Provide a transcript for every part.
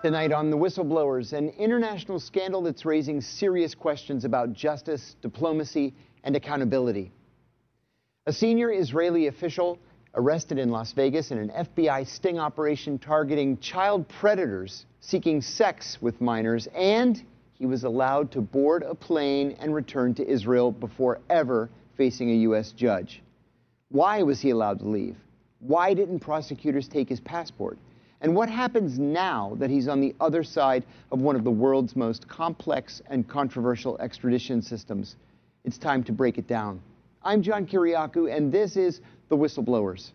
Tonight on The Whistleblowers, an international scandal that's raising serious questions about justice, diplomacy, and accountability. A senior Israeli official arrested in Las Vegas in an FBI sting operation targeting child predators seeking sex with minors, and he was allowed to board a plane and return to Israel before ever facing a U.S. judge. Why was he allowed to leave? Why didn't prosecutors take his passport? And what happens now that he's on the other side of one of the world's most complex and controversial extradition systems? It's time to break it down. I'm John Kiriakou, and this is The Whistleblowers.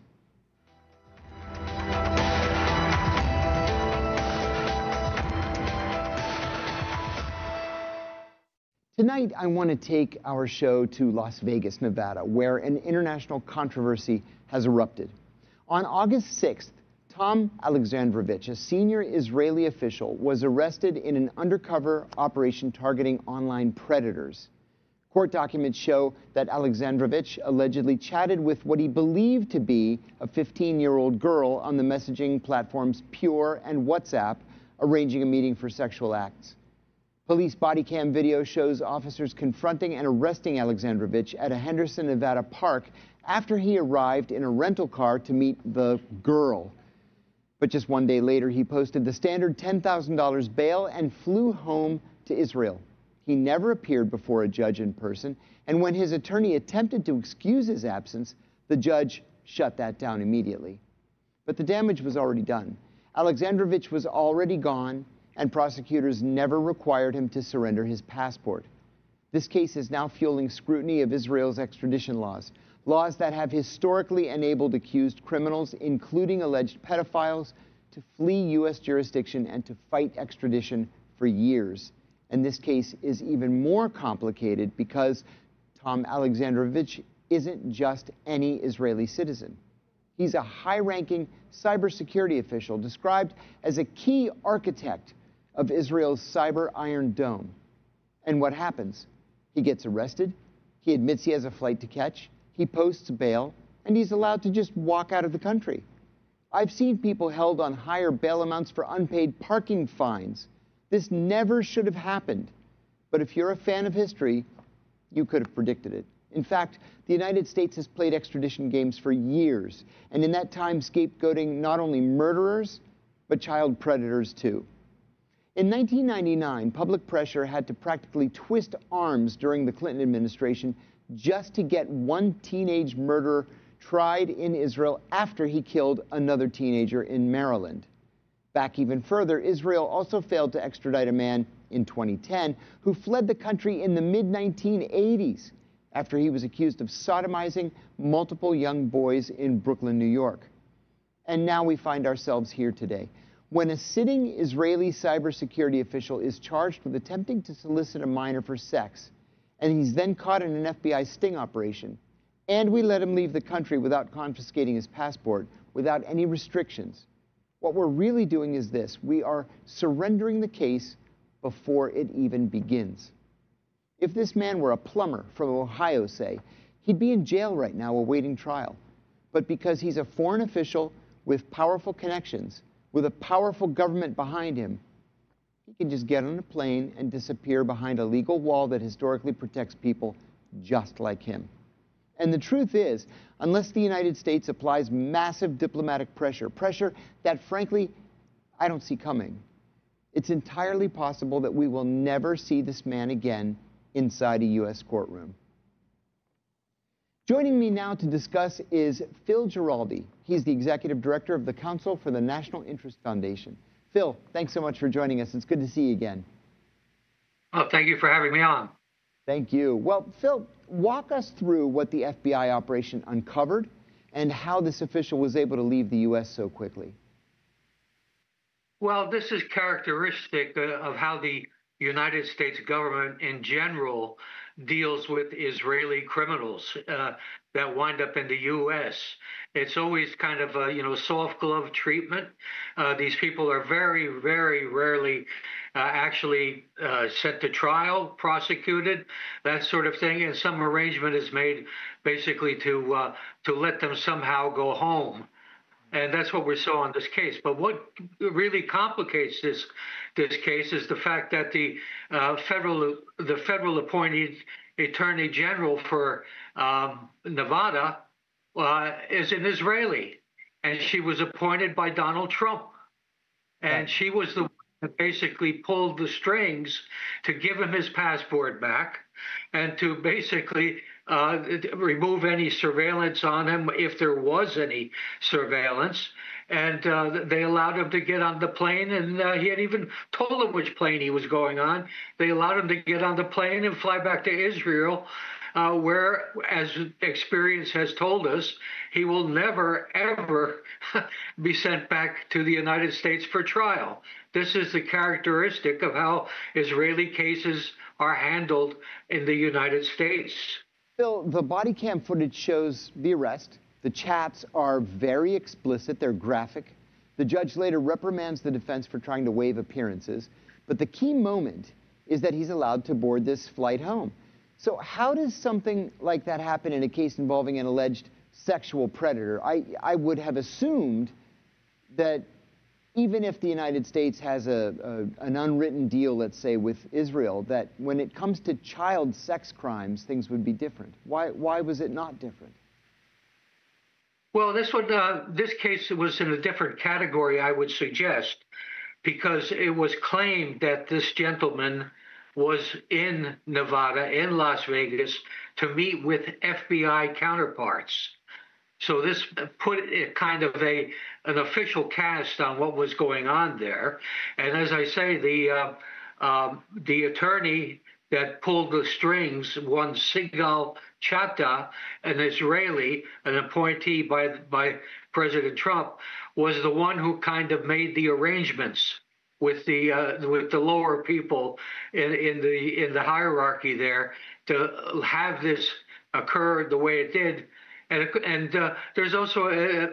Tonight, I want to take our show to Las Vegas, Nevada, where an international controversy has erupted. On August 6th, Tom Alexandrovich, a senior Israeli official, was arrested in an undercover operation targeting online predators. Court documents show that Alexandrovich allegedly chatted with what he believed to be a 15-year-old girl on the messaging platforms Pure and WhatsApp, arranging a meeting for sexual acts. Police body cam video shows officers confronting and arresting Alexandrovich at a Henderson, Nevada park after he arrived in a rental car to meet the girl. But just one day later, he posted the standard $10,000 bail and flew home to Israel. He never appeared before a judge in person, and when his attorney attempted to excuse his absence, the judge shut that down immediately. But the damage was already done. Alexandrovich was already gone, and prosecutors never required him to surrender his passport. This case is now fueling scrutiny of Israel's extradition laws, laws that have historically enabled accused criminals, including alleged pedophiles, to flee U.S. jurisdiction and to fight extradition for years. And this case is even more complicated because Tom Alexandrovich isn't just any Israeli citizen. He's a high-ranking cybersecurity official described as a key architect of Israel's cyber Iron Dome. And what happens? He gets arrested, he admits he has a flight to catch, he posts bail, and he's allowed to just walk out of the country. I've seen people held on higher bail amounts for unpaid parking fines. This never should have happened. But if you're a fan of history, you could have predicted it. In fact, the United States has played extradition games for years, and in that time scapegoating not only murderers, but child predators too. In 1999, public pressure had to practically twist arms during the Clinton administration just to get one teenage murderer tried in Israel after he killed another teenager in Maryland. Back even further, Israel also failed to extradite a man in 2010 who fled the country in the mid-1980s after he was accused of sodomizing multiple young boys in Brooklyn, New York. And now we find ourselves here today, when a sitting Israeli cybersecurity official is charged with attempting to solicit a minor for sex, and he's then caught in an FBI sting operation, and we let him leave the country without confiscating his passport, without any restrictions. What we're really doing is this: we are surrendering the case before it even begins. If this man were a plumber from Ohio, say, he'd be in jail right now awaiting trial. But because he's a foreign official with powerful connections, with a powerful government behind him, he can just get on a plane and disappear behind a legal wall that historically protects people just like him. And the truth is, unless the United States applies massive diplomatic pressure that, frankly, I don't see coming, it's entirely possible that we will never see this man again inside a U.S. courtroom. Joining me now to discuss is Phil Giraldi. He's the executive director of the Council for the National Interest Foundation. Phil, thanks so much for joining us. It's good to see you again. Oh, thank you for having me on. Thank you. Well, Phil, walk us through what the FBI operation uncovered and how this official was able to leave the U.S. so quickly. Well, this is characteristic of how the United States government in general deals with Israeli criminals that wind up in the U.S. It's always kind of a soft glove treatment. These people are very, very rarely actually sent to trial, prosecuted, that sort of thing, and some arrangement is made basically to let them somehow go home. And that's what we saw in this case. But what really complicates this case is the fact that the federal appointed attorney general for Nevada is an Israeli, and she was appointed by Donald Trump, and she was the one that basically pulled the strings to give him his passport back, and to basically remove any surveillance on him if there was any surveillance. And they allowed him to get on the plane, and he had even told them which plane he was going on. They allowed him to get on the plane and fly back to Israel, where, as experience has told us, he will never, ever be sent back to the United States for trial. This is the characteristic of how Israeli cases are handled in the United States. Phil, the body cam footage shows the arrest. The chats are very explicit. They're graphic. The judge later reprimands the defense for trying to waive appearances. But the key moment is that he's allowed to board this flight home. So how does something like that happen in a case involving an alleged sexual predator? I would have assumed that even if the United States has an unwritten deal, let's say, with Israel, that when it comes to child sex crimes, things would be different. Why was it not different? Well, this case was in a different category, I would suggest, because it was claimed that this gentleman was in Nevada, in Las Vegas, to meet with FBI counterparts. So this put kind of an official cast on what was going on there. And as I say, the attorney that pulled the strings, one Sigal Chattah, an Israeli, an appointee by President Trump, was the one who kind of made the arrangements with the lower people in the hierarchy there to have this occur the way it did. And there's also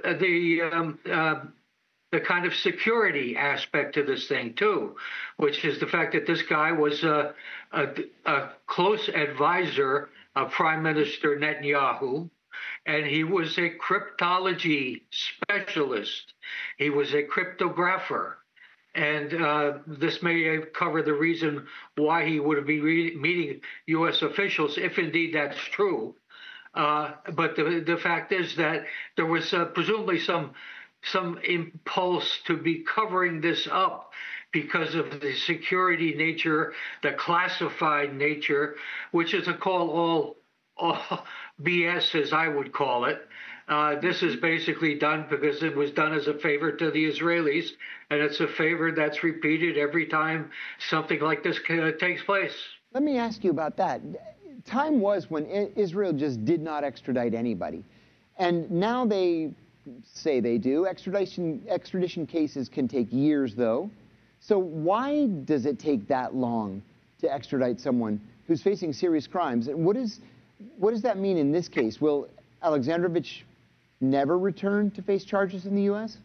the kind of security aspect to this thing too, which is the fact that this guy was a close advisor of Prime Minister Netanyahu, and he was a cryptology specialist. He was a cryptographer. And this may cover the reason why he would be meeting U.S. officials, if indeed that's true. But the fact is that there was presumably some impulse to be covering this up because of the security nature, the classified nature, which is all BS, as I would call it. This is basically done because it was done as a favor to the Israelis, and it's a favor that's repeated every time something like this takes place. Let me ask you about that. Time was when Israel just did not extradite anybody. And now they say they do. Extradition cases can take years, though. So why does it take that long to extradite someone who's facing serious crimes? And what does that mean in this case? Will Alexandrovich never return to face charges in the U.S.?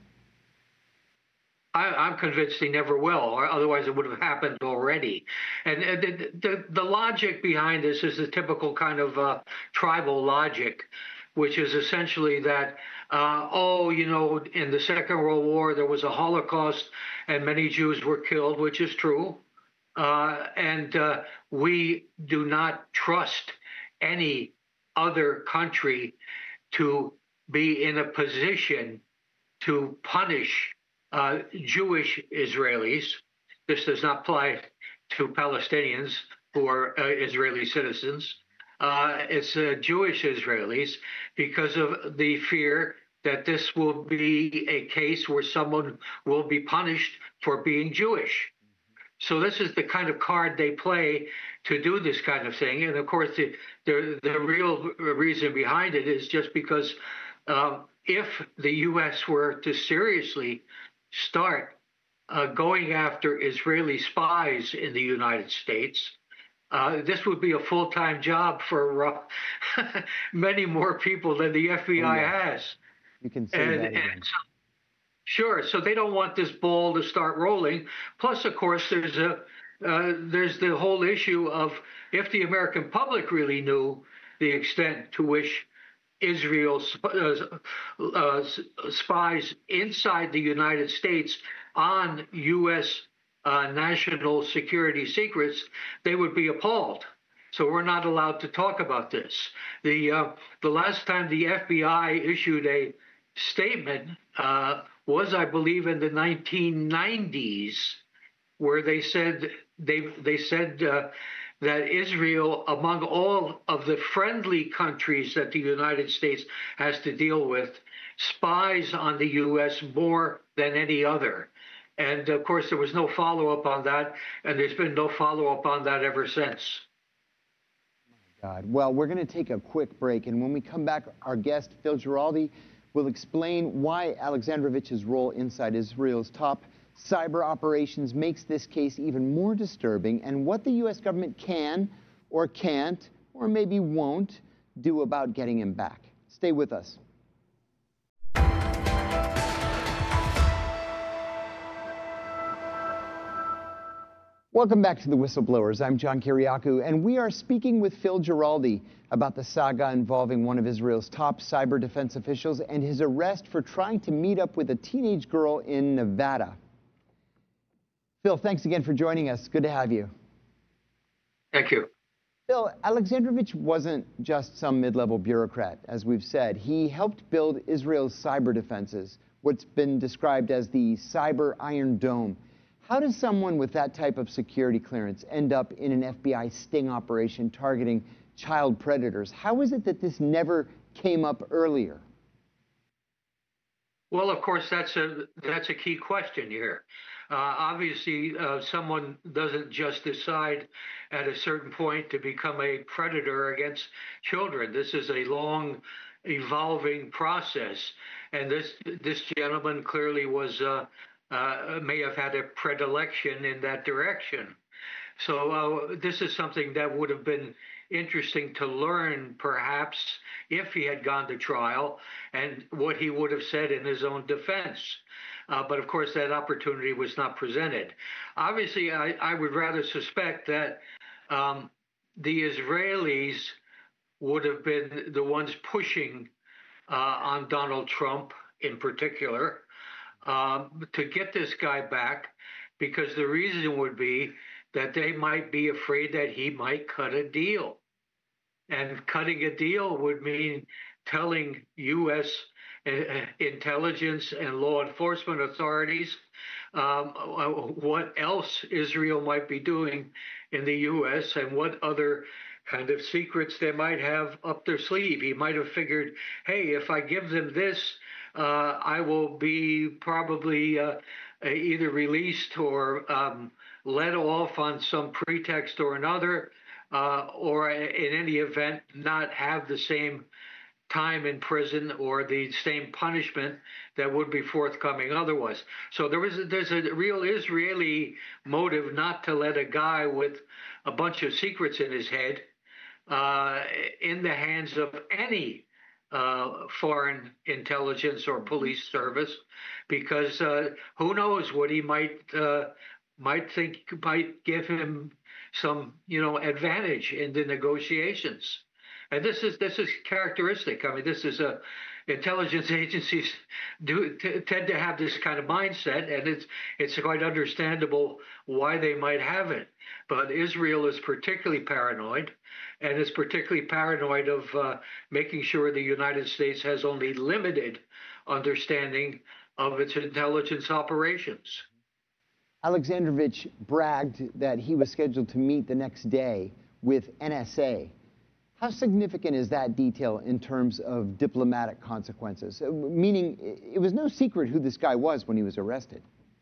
I'm convinced he never will, or otherwise it would have happened already. And the logic behind this is the typical kind of tribal logic, which is essentially that, in the Second World War, there was a Holocaust and many Jews were killed, which is true. And we do not trust any other country to be in a position to punish Jewish Israelis. This does not apply to Palestinians who are Israeli citizens. It's Jewish Israelis, because of the fear that this will be a case where someone will be punished for being Jewish. So this is the kind of card they play to do this kind of thing. And of course, the real reason behind it is just because if the U.S. were to seriously start going after Israeli spies in the United States, this would be a full-time job for many more people than the FBI has. You can say that again. Sure. So they don't want this ball to start rolling. Plus, of course, there's the whole issue of if the American public really knew the extent to which Israel spies inside the United States on U.S. National security secrets, they would be appalled. So we're not allowed to talk about this. The last time the FBI issued a statement was, I believe, in the 1990s, where they said that Israel, among all of the friendly countries that the United States has to deal with, spies on the U.S. more than any other. And of course, there was no follow-up on that, and there's been no follow-up on that ever since. God. Well, we're going to take a quick break, and when we come back, our guest, Phil Giraldi, will explain why Alexandrovich's role inside Israel's top cyber operations makes this case even more disturbing, and what the U.S. government can or can't or maybe won't do about getting him back. Stay with us. Welcome back to The Whistleblowers. I'm John Kiriakou, and we are speaking with Phil Giraldi about the saga involving one of Israel's top cyber defense officials and his arrest for trying to meet up with a teenage girl in Nevada. Phil, thanks again for joining us. Good to have you. Thank you. Phil, Alexandrovich wasn't just some mid-level bureaucrat, as we've said. He helped build Israel's cyber defenses, what's been described as the Cyber Iron Dome. How does someone with that type of security clearance end up in an FBI sting operation targeting child predators? How is it that this never came up earlier? Well, of course, that's a key question here. Obviously, someone doesn't just decide at a certain point to become a predator against children. This is a long, evolving process, and this gentleman clearly was may have had a predilection in that direction. So this is something that would have been interesting to learn, perhaps, if he had gone to trial and what he would have said in his own defense. But of course, that opportunity was not presented. Obviously, I would rather suspect that the Israelis would have been the ones pushing on Donald Trump in particular to get this guy back, because the reason would be that they might be afraid that he might cut a deal. And cutting a deal would mean telling U.S. intelligence and law enforcement authorities what else Israel might be doing in the U.S. and what other kind of secrets they might have up their sleeve. He might have figured, hey, if I give them this, I will be probably either released or let off on some pretext or another, or in any event, not have the same time in prison or the same punishment that would be forthcoming otherwise. So there's a real Israeli motive not to let a guy with a bunch of secrets in his head in the hands of any foreign intelligence or police service, because who knows what he might think might give him some advantage in the negotiations. And this is characteristic. I mean, this is intelligence agencies tend to have this kind of mindset, and it's quite understandable why they might have it. But Israel is particularly paranoid, and is particularly paranoid of making sure the United States has only limited understanding of its intelligence operations. Alexandrovich bragged that he was scheduled to meet the next day with NSA. How significant is that detail in terms of diplomatic consequences? Meaning, it was no secret who this guy was when he was arrested.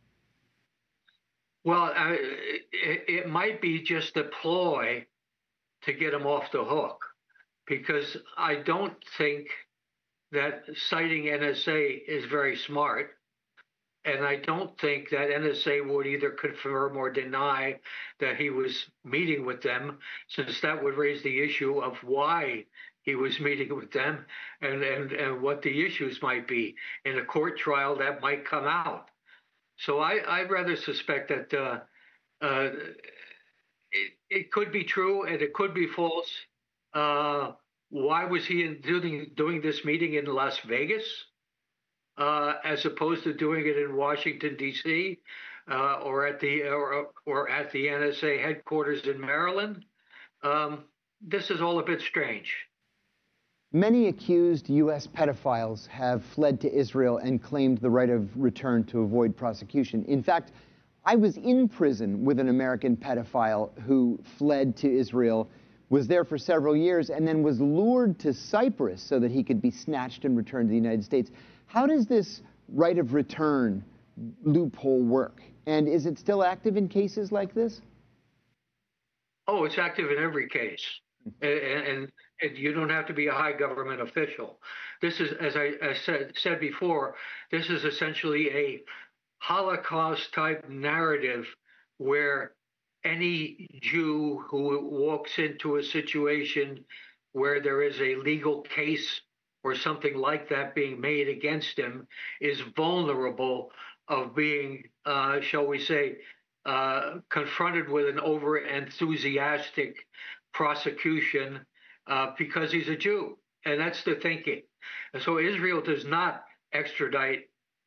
Well, it might be just a ploy to get him off the hook, because I don't think that citing NSA is very smart. And I don't think that NSA would either confirm or deny that he was meeting with them, since that would raise the issue of why he was meeting with them and what the issues might be. In a court trial, that might come out. So I'd rather suspect that it could be true and it could be false. why was he doing this meeting in Las Vegas as opposed to doing it in Washington D.C. Or at the NSA headquarters in Maryland? This is all a bit strange. Many accused U.S. pedophiles have fled to Israel and claimed the right of return to avoid prosecution. In fact, I was in prison with an American pedophile who fled to Israel, was there for several years, and then was lured to Cyprus so that he could be snatched and returned to the United States. How does this right of return loophole work? And is it still active in cases like this? Oh, it's active in every case. And you don't have to be a high government official. This is, as I said before, this is essentially a Holocaust-type narrative where any Jew who walks into a situation where there is a legal case or something like that being made against him is vulnerable of being, shall we say, confronted with an over-enthusiastic prosecution because he's a Jew. And that's the thinking. And so Israel does not extradite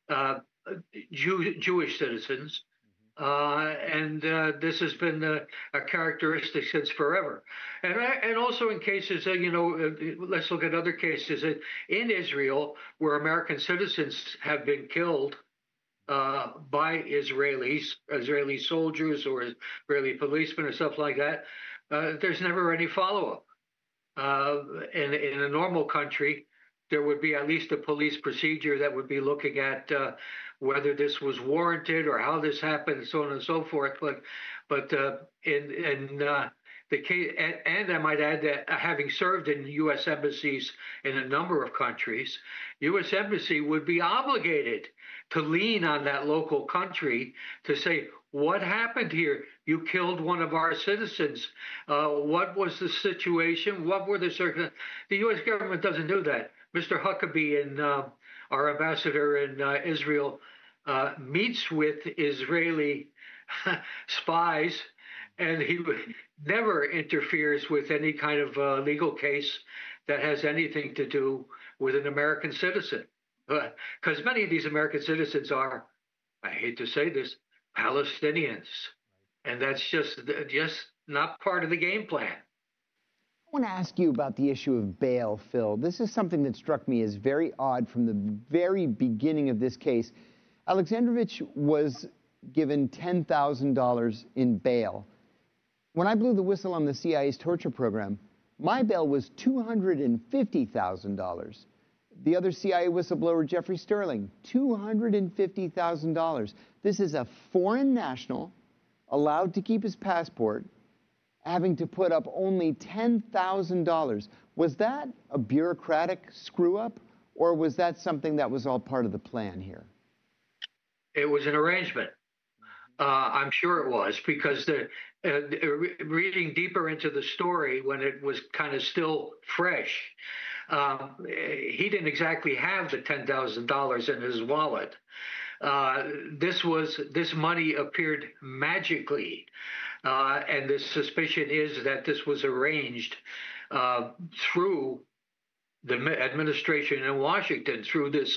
Jewish citizens. And this has been a characteristic since forever. And also in cases, let's look at other cases in Israel where American citizens have been killed by Israeli soldiers or Israeli policemen or stuff like that. There's never any follow-up. In a normal country, there would be at least a police procedure that would be looking at whether this was warranted or how this happened, and so on and so forth. But in the case, and I might add that having served in U.S. embassies in a number of countries, U.S. embassy would be obligated to lean on that local country to say, what happened here? You killed one of our citizens. What was the situation? What were the circumstances? The U.S. government doesn't do that. Mr. Huckabee, our ambassador in Israel, meets with Israeli spies, and he never interferes with any kind of legal case that has anything to do with an American citizen. Because many of these American citizens are, I hate to say this, Palestinians. And that's just not part of the game plan. I want to ask you about the issue of bail, Phil. This is something that struck me as very odd from the very beginning of this case. Alexandrovich was given $10,000 in bail. When I blew the whistle on the CIA's torture program, my bail was $250,000. The other CIA whistleblower, Jeffrey Sterling, $250,000. This is a foreign national allowed to keep his passport, having to put up only $10,000. Was that a bureaucratic screw-up, or was that something that was all part of the plan here? It was an arrangement. I'm sure it was, because reading deeper into the story when it was kind of still fresh, he didn't exactly have the $10,000 in his wallet. This money appeared magically, and the suspicion is that this was arranged through the administration in Washington, through this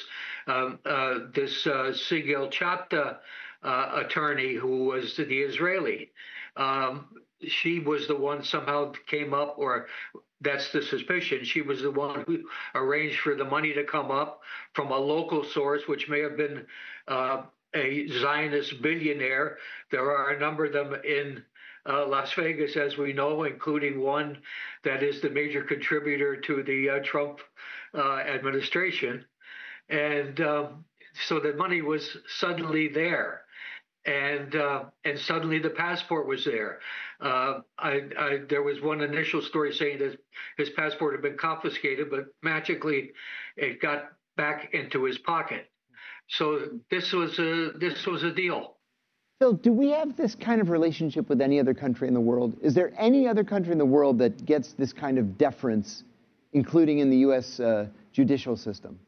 Sigel Chapta attorney who was the Israeli. She was the one somehow came up, or that's the suspicion. She was the one who arranged for the money to come up from a local source, which may have been a Zionist billionaire. There are a number of them in Las Vegas, as we know, including one that is the major contributor to the Trump administration. And so the money was suddenly there. And suddenly the passport was there. There was one initial story saying that his passport had been confiscated, but magically it got back into his pocket. So this was a deal. Phil, do we have this kind of relationship with any other country in the world? Is there any other country in the world that gets this kind of deference, including in the U.S. Judicial system?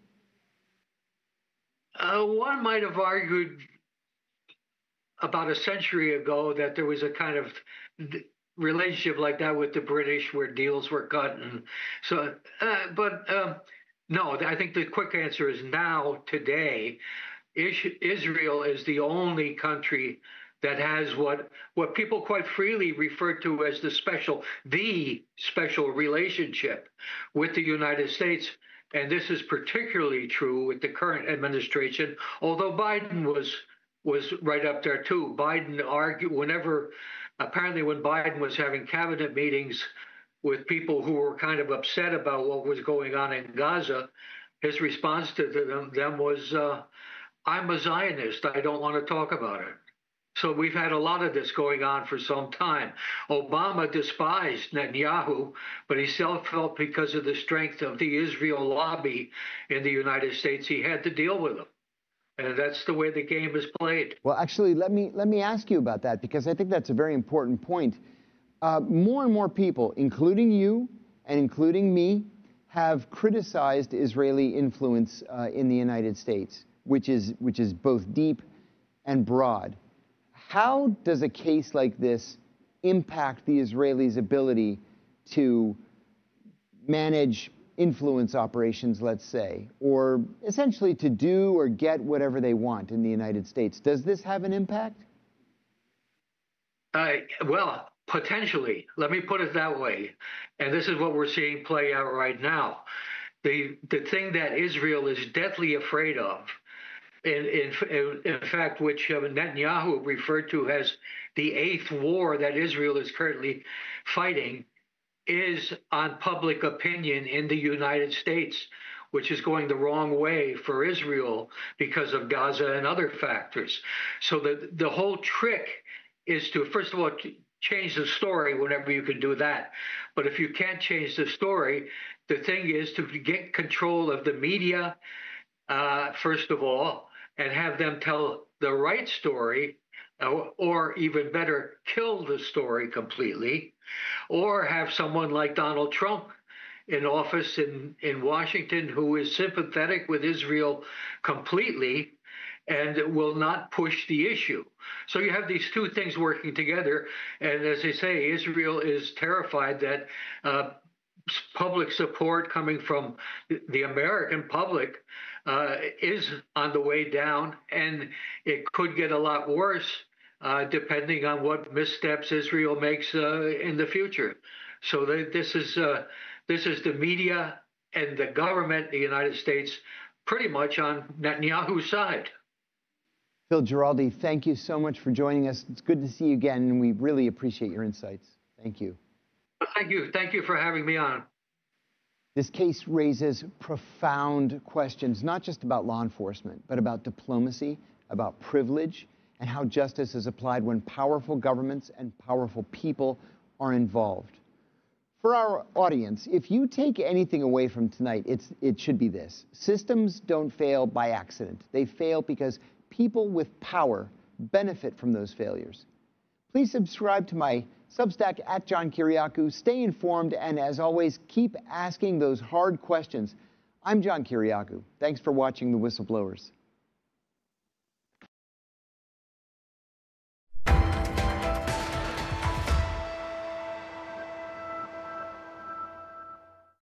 One might have argued about a century ago that there was a kind of relationship like that with the British where deals were cut. And so, no, I think the quick answer is now, today, Israel is the only country that has what people quite freely refer to as the special relationship with the United States. And this is particularly true with the current administration, although Biden was right up there too. Biden argued apparently when Biden was having cabinet meetings with people who were kind of upset about what was going on in Gaza, his response to them was, I'm a Zionist. I don't want to talk about it. So we've had a lot of this going on for some time. Obama despised Netanyahu, but he still felt because of the strength of the Israel lobby in the United States, he had to deal with him. And that's the way the game is played. Well, actually, let me ask you about that, because I think that's a very important point. More and more people, including you and including me, have criticized Israeli influence in the United States, which is both deep and broad. How does a case like this impact the Israelis' ability to manage influence operations, let's say, or essentially to do or get whatever they want in the United States? Does this have an impact? Well, potentially. Let me put it that way. And this is what we're seeing play out right now. The thing that Israel is deathly afraid of, in fact, which Netanyahu referred to as the 8th war that Israel is currently fighting, is on public opinion in the United States, which is going the wrong way for Israel because of Gaza and other factors. So the whole trick is to, first of all, change the story whenever you can do that. But if you can't change the story, the thing is to get control of the media, first of all, and have them tell the right story, or even better, kill the story completely, or have someone like Donald Trump in office in Washington who is sympathetic with Israel completely and will not push the issue. So you have these two things working together. And as I say, Israel is terrified that public support coming from the American public is on the way down, and it could get a lot worse depending on what missteps Israel makes in the future. So this is the media and the government, the United States, pretty much on Netanyahu's side. Phil Giraldi, thank you so much for joining us. It's good to see you again, and we really appreciate your insights. Thank you. Thank you. Thank you for having me on. This case raises profound questions, not just about law enforcement, but about diplomacy, about privilege, and how justice is applied when powerful governments and powerful people are involved. For our audience, if you take anything away from tonight, it should be this. Systems don't fail by accident. They fail because people with power benefit from those failures. Please subscribe to my Substack at John Kiriakou. Stay informed, and as always, keep asking those hard questions. I'm John Kiriakou. Thanks for watching The Whistleblowers.